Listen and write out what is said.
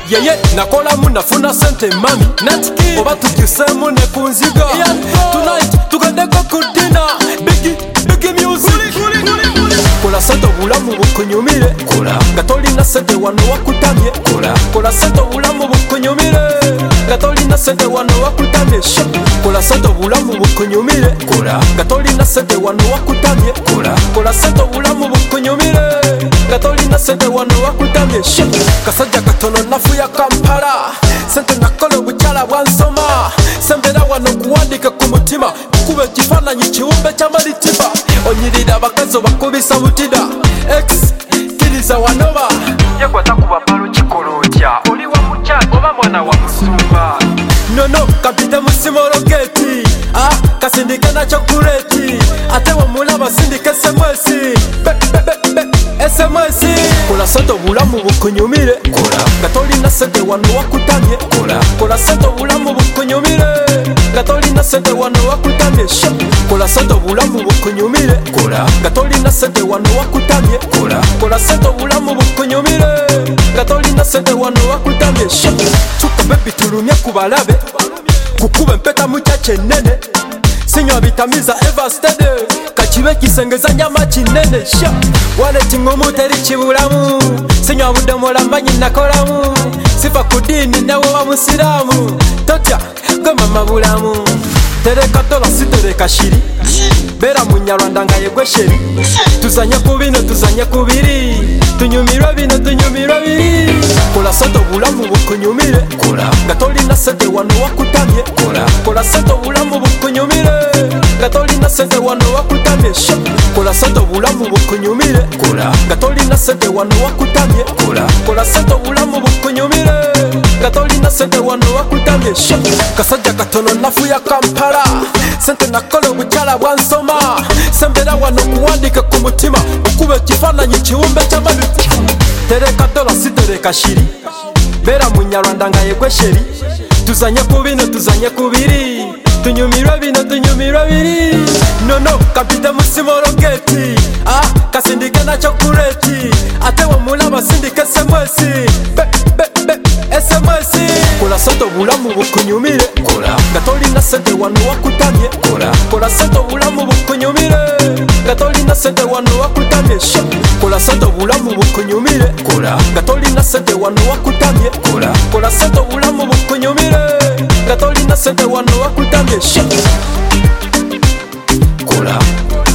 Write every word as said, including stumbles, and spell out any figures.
yeye nakolamu nafuna sente mami Netki oba tukyusemu ne kunziga Tonight tugendeko ku dinner Biggie, Biggie music Kola sente obulamu bukunyumire nga tolina sente wano wakutamye Kola sente obulamu bukunyumire nga tolina sente wano wakutamye Kola sente obulamu bukunyumire nga tolina sente wano wakutamye Kola sente obulamu bukunyumire nga tolina sente wano wakutamye Kasajja katono nafuya Kampala sente nakola obukyala bwansoma sembera wano kuwandika ku mutima kuba ekifaananyi kiwumbe kya malitiba onyirira abakazi obakubisa butida X kiriza wanoba yekwata kuba palo kikola otya oli wa mukyala oba mwana wa musumba nono kapite musimologeti ah, kasindike na chokuleti ate wamulaba sindike S M S S M S Kola sente obulamu bukunyumire nga tolina sente wano wakutamye Kola sente obulamu bukunyumire nga tolina sente wano wakutamye Kola sente obulamu bukunyumire nga tolina sente wano wakutamye Kola sente obulamu bukunyumire nga tolina sente wano wakutamye Tuka baby tulumye kubalabe kukuba empeta mukya kyenene sinywa bitamiza ever steady kachibe kisengeza nyama kinene sha wale tingumu teri kibulamu sinywa budomola mbanyi nakolamu sifa kudini nawe wa musiramu totya gwe mama bulamu tereka dola sitereka shiri bera munyarwanda nga yegwe sheri tuzanye ku bino tuzanye ku biri tunyumirwe bino tunyumirwe biri Kola sente obulamu bukunyumire nga tolina sente wano wakutamye Kola sente obulamu bukunyumire nga tolina sente wano wakutamye Kola sente obulamu bukunyumire nga tolina sente wano wakutamye Kola sente obulamu bukunyumire nga tolina sente wano wakutamye Kasajja katono nafuya Kampala sente nakola obukyala bwansoma sembera wano kuwandika ku mutima okuba ekifaananyi kiwumbe kya maliti tereka dola sitereka shiri bera munyarwanda nga yegwe sheri tuzanye ku bino tuzanye ku biri tunyumirwe bino tunyumirwe biri nono kapite musimologeti ah, kasindike na chokuleti ate wamulaba sindike S M S S M S Kola sente obulamu bukunyumire nga tolina sente wano wakutamye Kola sente obulamu bukunyumire nga tolina sente wano wakutamye Kola sente obulamu bukunyumire nga tolina sente wano wakutamye Kola sente obulamu bukunyumire nga tolina sente wano wakutamye Kola